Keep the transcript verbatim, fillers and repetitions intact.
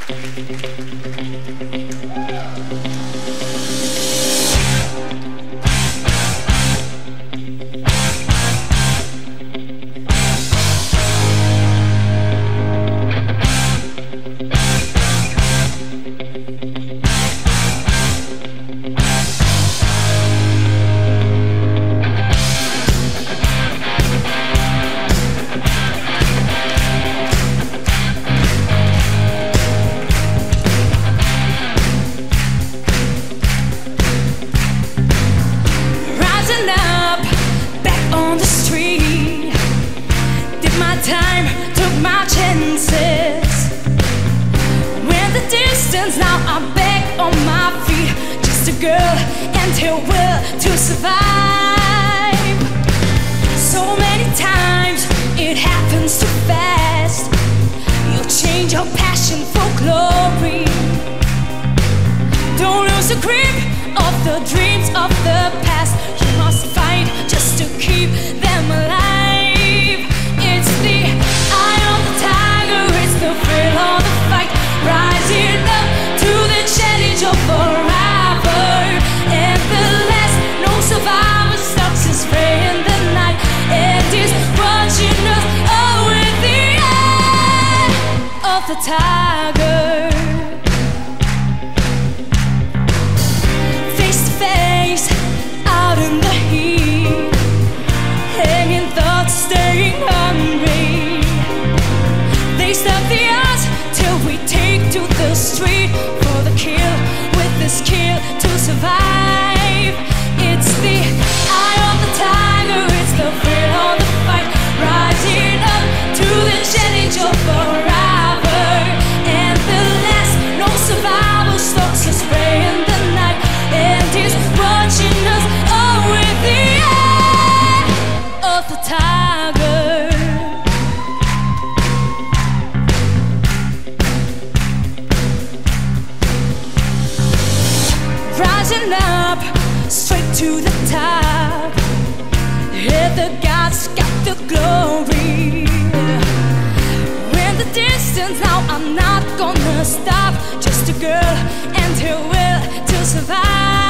Time, took my chances. When the distance, now I'm back on my feet. Just a girl and her will to survive. So many times it happens too fast. You change your passion for glory. Don't lose the grip of the dreams of the past. You must fight just to keep them alive. It's the eye of the tiger, it's the thrill of the fight, rising up to the challenge of forever. And the last, no survivor stalks his prey in the night, and is watching us all with the eye of the tiger. Face to face, out in the heat, hanging thoughts, staying hungry. They stop the odds till we take to the street for the kill, with the skill to survive. It's the eye of the tiger, it's the thrill of the fight, rising up to the challenge of forever. And the last, no survivor stalks his prey in the night, and is watching us all with the eye of the tiger. Rising up, straight to the top. Here the gods got the glory. When the distance, now I'm not gonna stop. Just a girl and her will to survive.